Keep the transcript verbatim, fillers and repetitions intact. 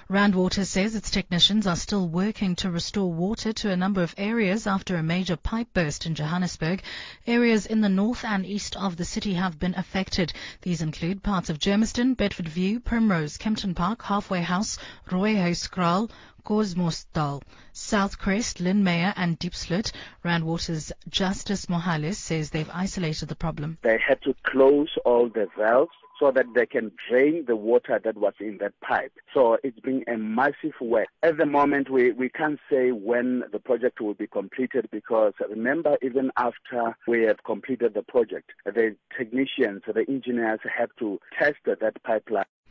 Rand Water says its technicians are still working to restore water to a number of areas after a major pipe burst in Johannesburg. Areas in the north and east of the city have been affected. These include parts of Germiston, Bedford View, Primrose, Kempton Park, Halfway House, Rooihuiskraal, Cosmosdal, Southcrest, Lynmeyer and Diepsloot. Rand Water's Justice Mohales says they've isolated the problem. They had to close all the valves so that they can drain the water that was in that pipe. So it's been a massive work. At the moment, we, we can't say when the project will be completed because remember, even after we have completed the project, the technicians, the engineers have to test that pipeline.